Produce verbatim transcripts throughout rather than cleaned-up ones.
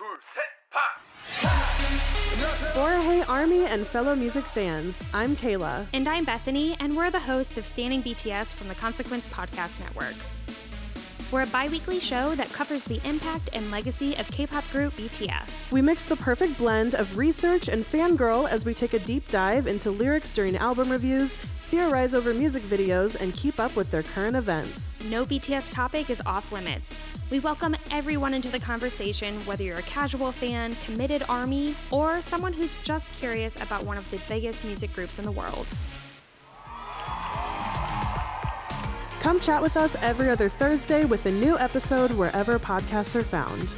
둘, 셋, 파! For Hey Army and fellow music fans, I'm Kayla. And I'm Bethany, and we're the hosts of Standing B T S from the Consequence Podcast Network. We're a bi-weekly show that covers the impact and legacy of K-pop group B T S. We mix the perfect blend of research and fangirl as we take a deep dive into lyrics during album reviews, theorize over music videos, and keep up with their current events. No B T S topic is off limits. We welcome everyone into the conversation, whether you're a casual fan, committed ARMY, or someone who's just curious about one of the biggest music groups in the world. Come chat with us every other Thursday with a new episode wherever podcasts are found.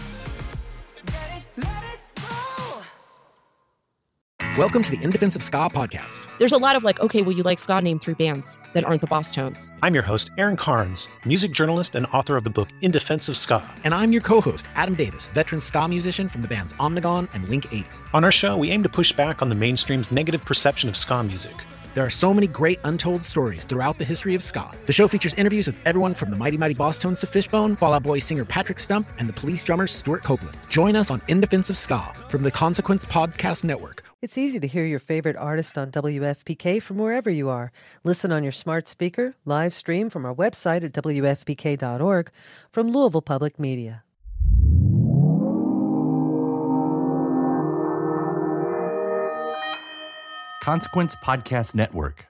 Welcome to the In Defense of Ska podcast. There's a lot of like, okay, well, you like ska, name three bands that aren't the Boss Tones. I'm your host, Aaron Carnes, music journalist and author of the book In Defense of Ska. And I'm your co-host, Adam Davis, veteran ska musician from the bands Omnigone and Link eight. On our show, we aim to push back on the mainstream's negative perception of ska music. There are so many great untold stories throughout the history of ska. The show features interviews with everyone from the Mighty Mighty Boss Tones to Fishbone, Fall Out Boy singer Patrick Stump, and the Police drummer Stuart Copeland. Join us on In Defense of Ska from the Consequence Podcast Network. It's easy to hear your favorite artist on W F P K from wherever you are. Listen on your smart speaker, live stream from our website at W F P K dot org from Louisville Public Media. Consequence Podcast Network.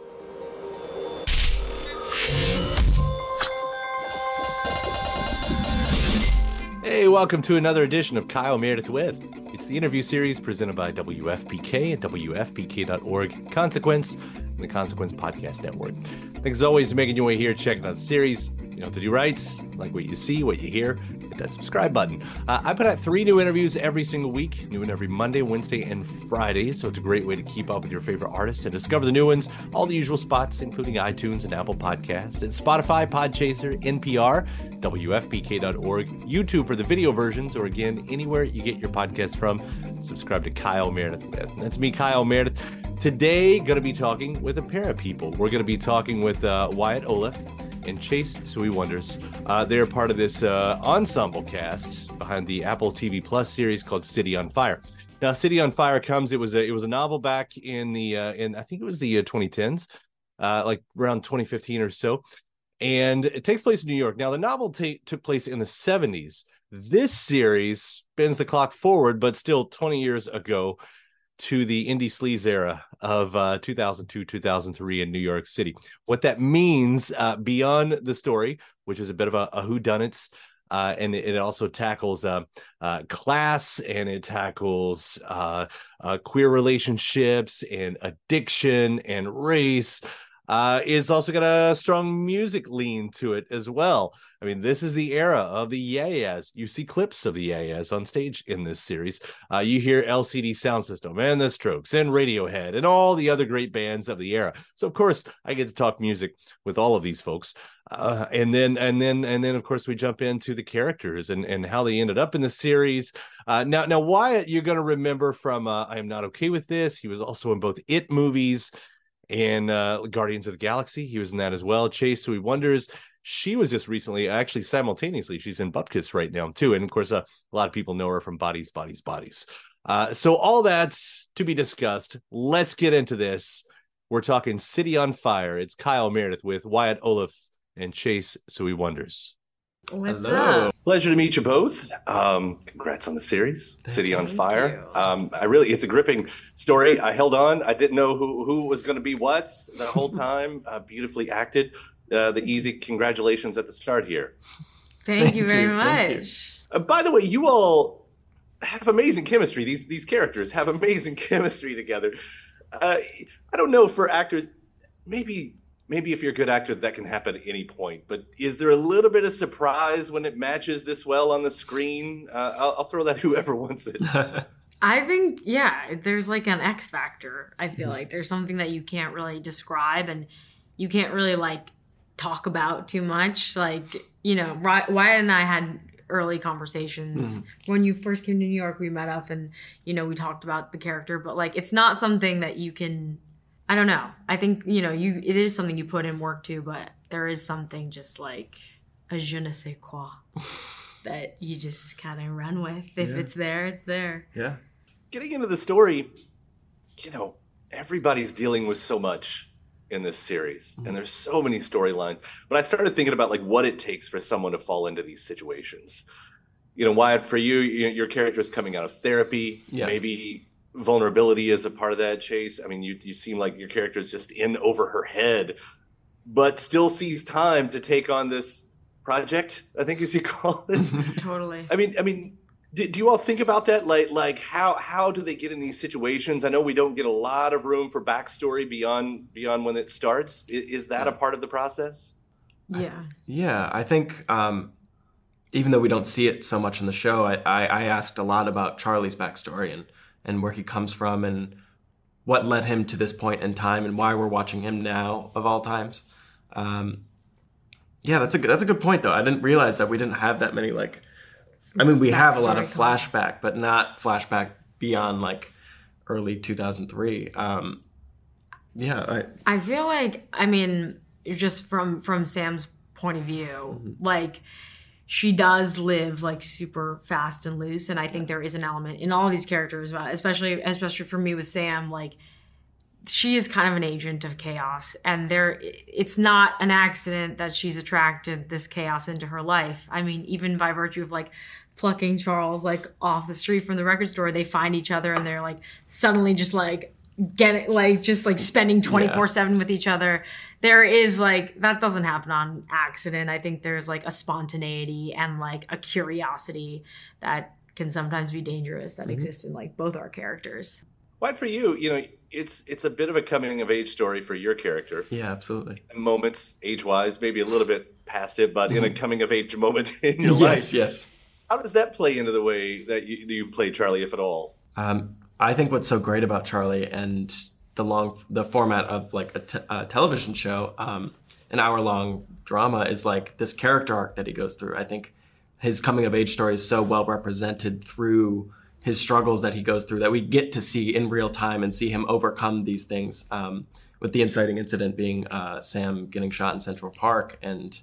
Hey, welcome to another edition of Kyle Meredith With. It's the interview series presented by W F P K at W F P K dot org, Consequence, and the Consequence Podcast Network. Thanks as always for making your way here, checking out the series. You know what to do, right? Like what you see, what you hear, hit that subscribe button. Uh, I put out three new interviews every single week, new one every Monday, Wednesday, and Friday. So it's a great way to keep up with your favorite artists and discover the new ones. All the usual spots, including iTunes and Apple Podcasts, and Spotify, Podchaser, N P R, W F P K dot org, YouTube for the video versions, or again, anywhere you get your podcasts from. Subscribe to Kyle Meredith With. That's me, Kyle Meredith. Today, going to be talking with a pair of people. We're going to be talking with uh, Wyatt Oleff and Chase Suey Wonders. Uh, they're part of this uh, ensemble cast behind the Apple T V Plus series called City on Fire. Now, City on Fire comes. It was a it was a novel back in the uh, in I think it was the uh, twenty tens, uh, like around twenty fifteen or so, and it takes place in New York. Now, the novel t- took place in the seventies. This series spins the clock forward, but still twenty years ago, to the indie sleaze era of uh, two thousand two, two thousand three in New York City. What that means uh, beyond the story, which is a bit of a, a whodunits, uh, and it, it also tackles uh, uh, class, and it tackles uh, uh, queer relationships and addiction and race. Uh, it's also got a strong music lean to it as well. I mean, this is the era of the Yeah-Yeahs. You see clips of the Yeah-Yeahs on stage in this series. Uh, you hear L C D Sound System and The Strokes and Radiohead and all the other great bands of the era. So, of course, I get to talk music with all of these folks. Uh, and then, and then, and then, of course, we jump into the characters and, and how they ended up in the series. Uh, now, now, Wyatt, you're going to remember from uh, I Am Not Okay With This. He was also in both It movies and uh, Guardians of the Galaxy. He was in that as well. Chase Suey Wonders. She was just recently, actually simultaneously, she's in Bupkis right now too. And of course, uh, a lot of people know her from Bodies, Bodies, Bodies. Uh, so all that's to be discussed. Let's get into this. We're talking City on Fire. It's Kyle Meredith with Wyatt Oleff and Chase Suey Wonders. What's Hello. up? Pleasure to meet you both. Um, congrats on the series, City on Thank Fire. you. Um, I really, it's a gripping story. I held on. I didn't know who, who was going to be what the whole time. Uh, beautifully acted. Uh, the easy congratulations at the start here. Thank, Thank you very you, thank much. Uh, by the way, you all have amazing chemistry. These these characters have amazing chemistry together. Uh, I don't know for actors, maybe maybe if you're a good actor, that can happen at any point. But is there a little bit of surprise when it matches this well on the screen? Uh, I'll, I'll throw that whoever wants it. I think, yeah, there's like an X factor. I feel like there's something that you can't really describe and you can't really like talk about too much. Like, you know, Wyatt and I had early conversations. Mm-hmm. When you first came to New York, we met up and, you know, we talked about the character, but like, it's not something that you can, I don't know. I think, you know, you, it is something you put in work too, but there is something just like a je ne sais quoi. that you just kind of run with. If Yeah. it's there, it's there. Yeah. Getting into the story, you know, everybody's dealing with so much in this series, and there's so many storylines. But I started thinking about like what it takes for someone to fall into these situations. You know, Wyatt, for you, you your character is coming out of therapy. Yeah. Maybe vulnerability is a part of that, Chase. I mean, you you seem like your character is just in over her head, but still sees time to take on this project, I think as you call it. Totally. I mean, I mean, do, do you all think about that? Like, like how how do they get in these situations? I know we don't get a lot of room for backstory beyond beyond when it starts. Is, is that a part of the process? Yeah. Yeah, I think um, even though we don't see it so much in the show, I, I, I asked a lot about Charlie's backstory and, and where he comes from and what led him to this point in time and why we're watching him now of all times. Um, yeah, that's a good, that's a good point though. I didn't realize that we didn't have that many like. I mean, we have a lot of flashback, but not flashback beyond like early two thousand three. Um, yeah, I, I feel like, I mean, just from from Sam's point of view, mm-hmm. like she does live like super fast and loose, and I think there is an element in all these characters, especially especially for me with Sam, like she is kind of an agent of chaos, and there it's not an accident that she's attracted this chaos into her life. I mean, even by virtue of like plucking Charles like off the street from the record store, they find each other and they're like suddenly just like getting like just like spending twenty-four seven with each other. There is like that doesn't happen on accident. I think there's like a spontaneity and like a curiosity that can sometimes be dangerous that mm-hmm. exists in like both our characters. Why for you, you know, it's it's a bit of a coming of age story for your character. Yeah, absolutely. Moments age wise, maybe a little bit past it, but mm-hmm. in a coming of age moment in your yes, life. Yes, yes. How does that play into the way that you, you play Charlie, if at all? Um, I think what's so great about Charlie and the long, the format of like a, t- a television show, um, an hour-long drama, is like this character arc that he goes through. I think his coming of age story is so well represented through his struggles that he goes through that we get to see in real time and see him overcome these things. Um, with the inciting incident being uh, Sam getting shot in Central Park and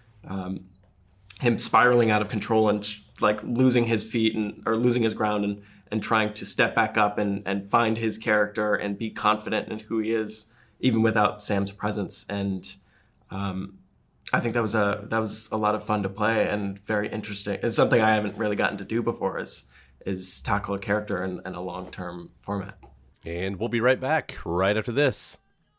um, him spiraling out of control and like losing his feet and or losing his ground and and trying to step back up and, and find his character and be confident in who he is, even without Sam's presence. And um, I think that was a that was a lot of fun to play and very interesting. It's something I haven't really gotten to do before is is tackle a character in, in a long-term format. And we'll be right back right after this.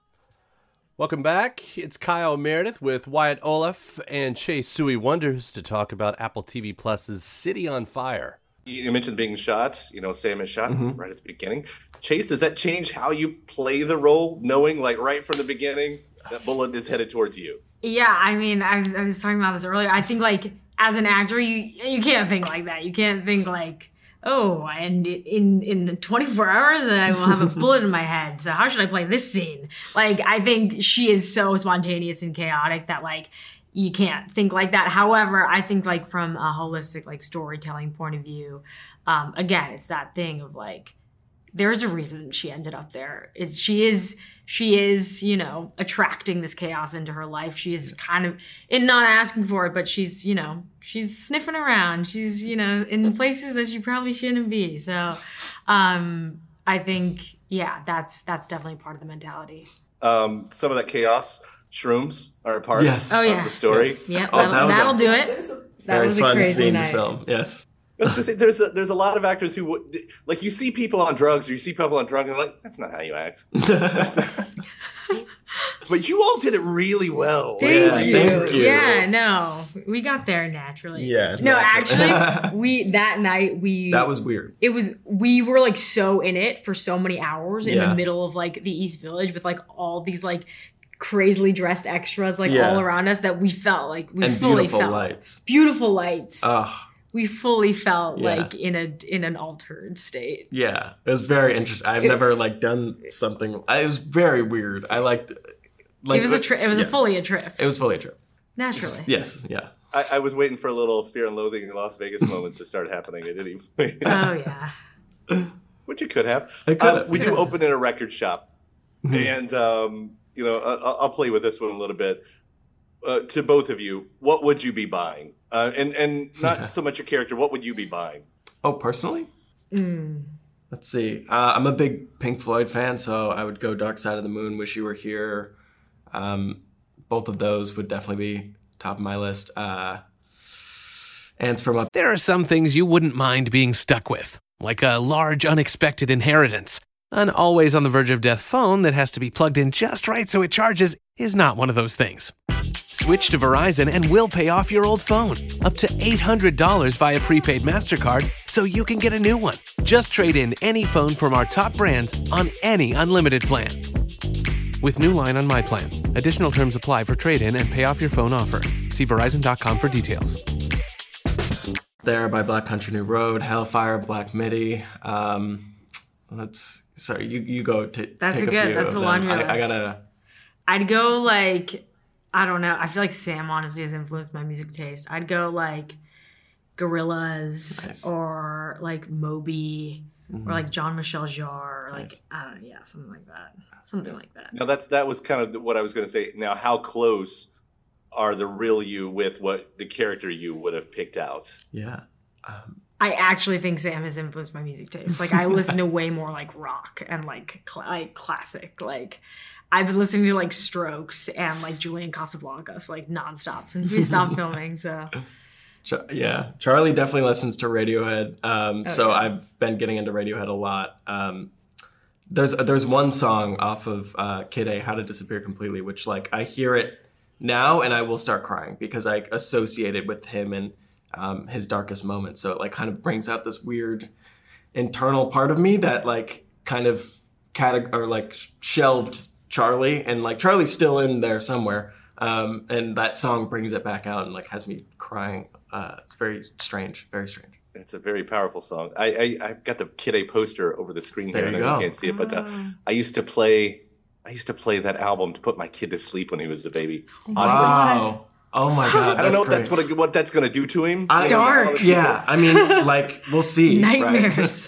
Welcome back. It's Kyle Meredith with Wyatt Olaf and Chase Suey Wonders to talk about Apple T V Plus's City on Fire. You mentioned being shot, you know, Sam is shot mm-hmm. right at the beginning. Chase, does that change how you play the role, knowing like right from the beginning that bullet is headed towards you? Yeah, I mean, I, I was talking about this earlier. I think like as an actor, you you can't think like that. You can't think like, oh, and in in the twenty-four hours I will have a bullet in my head. So how should I play this scene? Like, I think she is so spontaneous and chaotic that like you can't think like that. However, I think like from a holistic like storytelling point of view, um, again, it's that thing of like, there's a reason she ended up there. It's she is she is, you know, attracting this chaos into her life. She is kind of in not asking for it, but she's, you know, she's sniffing around. She's, you know, in places that she probably shouldn't be. So um, I think, yeah, that's that's definitely part of the mentality. Um, some of that chaos, shrooms are a part yes. of oh, yeah. the story. Yes. Yeah, oh, that'll, that that'll a, do it. That very was fun a crazy scene night. to film. Yes. I was gonna say, there's a, there's a lot of actors who would, like, you see people on drugs or you see people on drugs and you're like, that's not how you act. But you all did it really well. Thank, yeah, you. thank you. Yeah, no, we got there naturally. Yeah. No, naturally. actually, we that night we that was weird. It was we were like so in it for so many hours in yeah. the middle of like the East Village with like all these like crazily dressed extras like yeah. all around us that we felt like we and fully beautiful felt lights. Beautiful lights. Oh. We fully felt yeah. like in a in an altered state. Yeah, it was very interesting. I've it, never like done something. It was very weird. I liked. Like, it was a trip. It was yeah. a fully a trip. It was fully a trip. Naturally. Yes. Yeah. I, I was waiting for a little Fear and Loathing in Las Vegas moments to start happening. It didn't even. Oh yeah. Which you could have. I could. Um, we do open in a record shop, and um, you know, I'll, I'll play with this one a little bit. uh, to both of you, what would you be buying? Uh, and and not so much a character. What would you be buying? Oh, personally? Mm. Let's see. Uh, I'm a big Pink Floyd fan, so I would go Dark Side of the Moon, Wish You Were Here. Um, both of those would definitely be top of my list. Uh, Ants from Up. There are some things you wouldn't mind being stuck with, like a large unexpected inheritance. An always on the verge of death phone that has to be plugged in just right so it charges is not one of those things. Switch to Verizon and we'll pay off your old phone, up to eight hundred dollars via prepaid MasterCard, so you can get a new one. Just trade in any phone from our top brands on any unlimited plan. With new line on My Plan. Additional terms apply for trade-in and pay off your phone offer. See Verizon dot com for details. There by Black Country New Road, Hellfire, Black Midi. Um, let's sorry, you you go. T- That's take a a good. few That's of a them. laundry I, list. I gotta. I'd go like I don't know. I feel like Sam honestly has influenced my music taste. I'd go like Gorillaz Nice. or like Moby Mhm. or like John Michel Jarre or like Nice. I don't know, yeah, something like that. Something like that. Now that's that was kind of what I was going to say. Now, how close are the real you with what the character you would have picked out? Yeah. Um, I actually think Sam has influenced my music taste. Like I listen to way more like rock and like cl- like classic. Like I've been listening to like Strokes and like Julian Casablancas like nonstop since we stopped filming. So Ch- yeah, Charlie definitely listens to Radiohead. Um, Oh, so yeah. I've been getting into Radiohead a lot. Um, there's there's one song off of uh, Kid A, How to Disappear Completely, which like I hear it now and I will start crying because I associate it with him and um, his darkest moments. So it like kind of brings out this weird internal part of me that like kind of categ- or like shelved Charlie, and like Charlie's still in there somewhere. Um, and that song brings it back out and like has me crying. Uh, it's very strange, very strange. It's a very powerful song. I, I I've got the Kid A poster over the screen here. There I you know go. you can't see it, but uh, Oh. I used to play. I used to play that album to put my kid to sleep when he was a baby. Wow. Oh my God. I don't know if that's that's what what that's going to do to him. I, Dark. Yeah. I mean, like, we'll see. right? nightmares.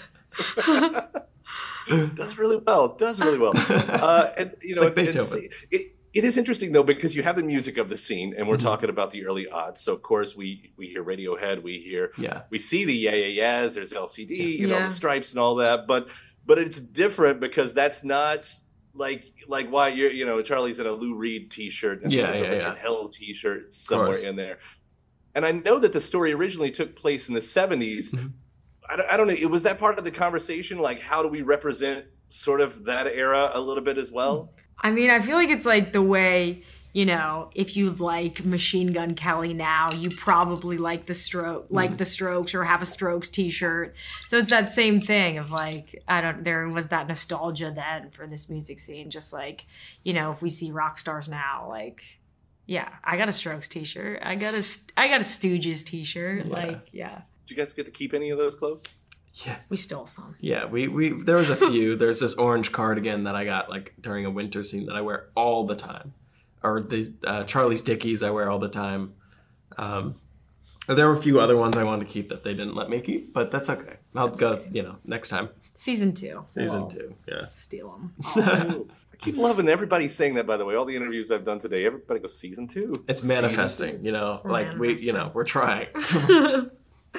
does really well. Does really well. Uh, and you It's know, like and Beethoven. see, it, it is interesting though because you have the music of the scene, and we're Mhm. talking about the early odds. So of course we we hear Radiohead, we hear Yeah. we see the yeah yeah yeahs. There's L C D, you know, Yeah. the Stripes and all that. But but it's different because that's not like like why you're you know Charlie's in a Lou Reed T-shirt and Yeah, there's yeah, a Richard yeah. Hell T-shirt somewhere course. in there. And I know that the story originally took place in the seventies. Mhm. I don't, I don't know. It was that part of the conversation. Like, how do we represent sort of that era a little bit as well? I mean, I feel like it's like the way, you know, if you like Machine Gun Kelly now, you probably like the stroke, like the Strokes, or have a Strokes T-shirt. So it's that same thing of like, I don't. There was that nostalgia then for this music scene. Just like, you know, if we see rock stars now, like, yeah, I got a Strokes T-shirt. I got a, I got a Stooges T-shirt. Yeah. Like, yeah, Did you guys get to keep any of those clothes? Yeah. we stole some. Yeah. We, we, there was a few. There's this orange cardigan that I got like during a winter scene that I wear all the time. Or these uh, Charlie's Dickies I wear all the time. Um, there were a few other ones I wanted to keep that they didn't let me keep, but that's okay. I'll go, okay. you know, next time. Season two. Season We'll two. Yeah. Steal them. I keep loving everybody saying that, by the way. All the interviews I've done today, everybody goes, season two. It's Season manifesting, you know, We're like we, you know, manifesting. we're trying.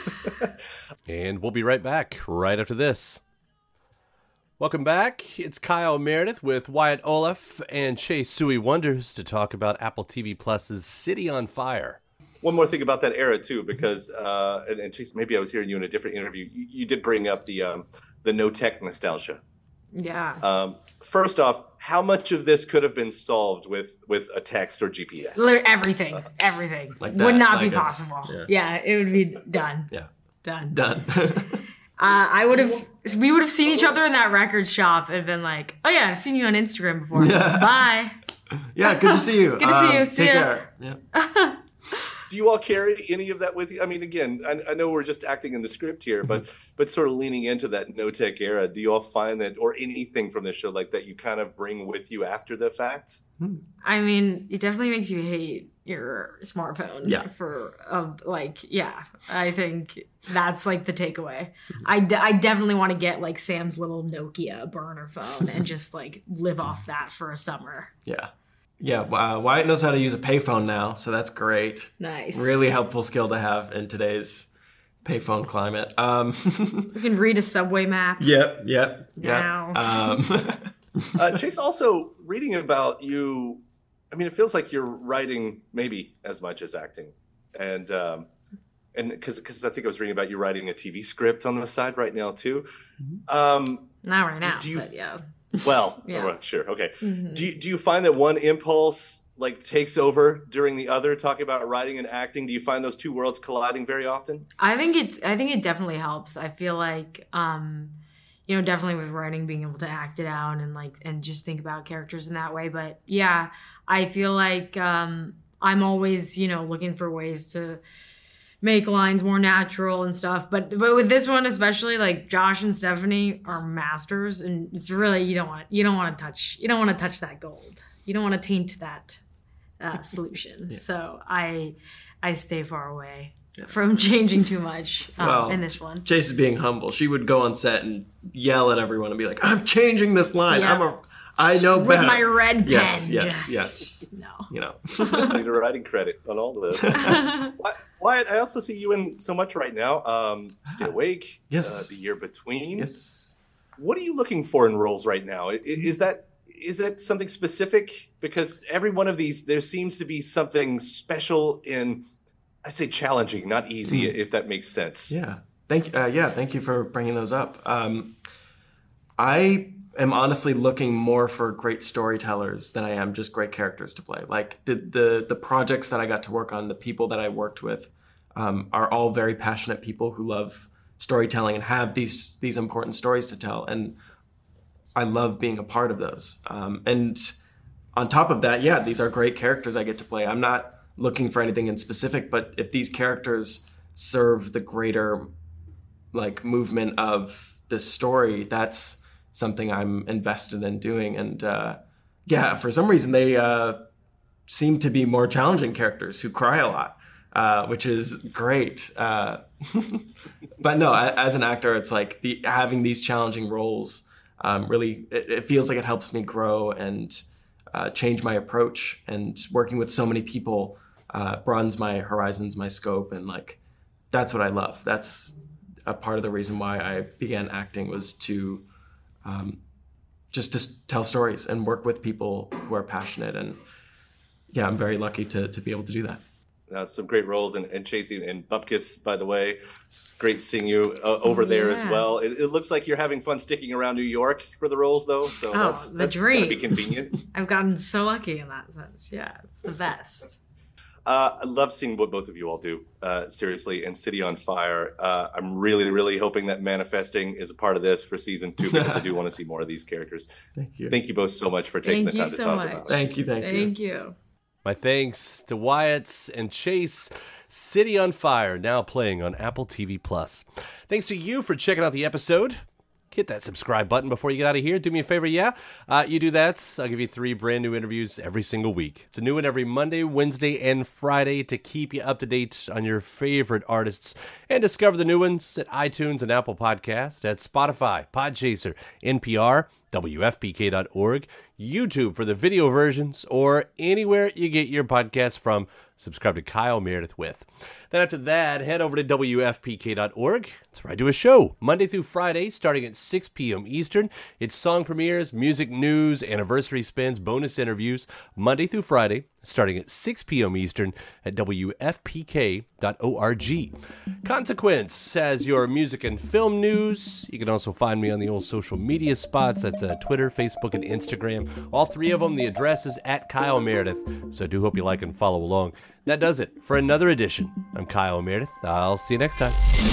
And we'll be right back right after this. Welcome back. It's Kyle Meredith with Wyatt Olaf and Chase Suey Wonders to talk about Apple T V Plus's City on Fire. One more thing about that era too, because uh, and, and Chase, maybe I was hearing you in a different interview. You, you did bring up the um, the no tech nostalgia. Yeah. Um, first off, how much of this could have been solved with with a text or G P S? Literally everything, everything Like would that, not like be it's- possible. yeah. Yeah. it would be done. Yeah. Done. Done. Uh, I would have. We would have seen each other in that record shop and been like, "Oh yeah, I've seen you on Instagram before. Yeah. Bye." Yeah, good to see you. Good to see you. See Take ya. care. Yeah. Do you all carry any of that with you? I mean, again, I, I know we're just acting in the script here, but but sort of leaning into that no tech era. Do you all find that, or anything from the show like that, you kind of bring with you after the fact? I mean, it definitely makes you hate your smartphone. Yeah. For uh, like, yeah, I think that's like the takeaway. I, de- I definitely want to get like Sam's little Nokia burner phone and just like live off that for a summer. Yeah. Yeah, uh, Wyatt knows how to use a payphone now, so that's great. Nice. Really helpful skill to have in today's payphone climate. Um, you can read a subway map. Yep, yep, yep. Wow. Um, uh, Chase, also reading about you, I mean, it feels like you're writing maybe as much as acting. And um, and because because I think I was reading about you writing a T V script on the side right now, too. Um, Not right now, do you, but yeah. Well, yeah. well, sure, okay. Mm-hmm. Do you, do you find that one impulse like takes over during the other, talking about writing and acting? Do you find those two worlds colliding very often? I think it's I think it definitely helps. I feel like um, you know, definitely with writing, being able to act it out and like and just think about characters in that way. But yeah, I feel like um, I'm always, you know, looking for ways to make lines more natural and stuff. But but with this one especially, like Josh and Stephanie are masters, and it's really you don't want you don't want to touch you don't want to touch that gold. You don't want to taint that uh, solution. Yeah. So I I stay far away yeah. from changing too much um, well, in this one. Chase is being humble. She would go on set and yell at everyone and be like, "I'm changing this line. Yeah. I'm a I know with better." With my red pen. Yes, yes, just, yes. No. You know. Need a writing credit on all of this. Wyatt, I also see you in so much right now. Um, Stay Awake. Yes. Uh, the Year Between. Yes. What are you looking for in roles right now? Is, is that is that something specific? Because every one of these, there seems to be something special in, I say challenging, not easy, mm. if that makes sense. Yeah. Thank uh, yeah. Thank you for bringing those up. Um, I am honestly looking more for great storytellers than I am just great characters to play. Like the the the projects that I got to work on, the people that I worked with, um, are all very passionate people who love storytelling and have these these important stories to tell. And I love being a part of those. Um, and on top of that, yeah, these are great characters I get to play. I'm not looking for anything in specific, but if these characters serve the greater like movement of this story, that's something I'm invested in doing. And uh, yeah, for some reason they uh, seem to be more challenging characters who cry a lot, uh, which is great. Uh, but no, as an actor, it's like the having these challenging roles um, really, it, it feels like it helps me grow and uh, change my approach. And working with so many people uh, broadens my horizons, my scope, and like that's what I love. That's a part of the reason why I began acting, was to Um, just to tell stories and work with people who are passionate. And yeah, I'm very lucky to to be able to do that. Uh, some great roles, and, and Chasey and Bupkis, by the way. It's great seeing you uh, over there yeah. as well. It, it looks like you're having fun sticking around New York for the roles, though. So oh, that's, the that's dream. Gotta be convenient. I've gotten so lucky in that sense. Yeah, it's the best. Uh, I love seeing what both of you all do, uh, seriously, and City on Fire. Uh, I'm really, really hoping that Manifesting is a part of this for season two, because I do want to see more of these characters. Thank you. Thank you both so much for taking Thank the time you to so talk much. about it. Thank you, thank, Thank you. you. My thanks to Wyatt and Chase. City on Fire, now playing on Apple T V Plus. Thanks to you for checking out the episode. Hit that subscribe button before you get out of here. Do me a favor, yeah? Uh, you do that, I'll give you three brand new interviews every single week. It's a new one every Monday, Wednesday, and Friday to keep you up to date on your favorite artists. And discover the new ones at iTunes and Apple Podcast, at Spotify, Podchaser, N P R, W F P K dot org, YouTube for the video versions, or anywhere you get your podcasts from. Subscribe to Kyle Meredith With. Then after that, head over to W F P K dot org. That's where I do a show, Monday through Friday, starting at six p.m. Eastern. It's song premieres, music news, anniversary spins, bonus interviews, Monday through Friday, starting at six p.m. Eastern at W F P K dot org. Consequence has your music and film news. You can also find me on the old social media spots. That's uh, Twitter, Facebook, and Instagram. All three of them, the address is at Kyle Meredith. So I do hope you like and follow along. That does it for another edition. I'm Kyle Meredith. I'll see you next time.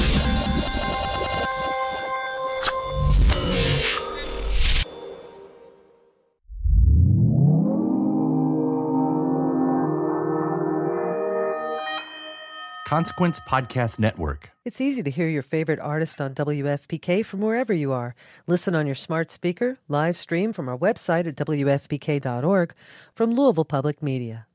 Consequence Podcast Network. It's easy to hear your favorite artist on W F P K from wherever you are. Listen on your smart speaker, live stream from our website at W F P K dot org, from Louisville Public Media.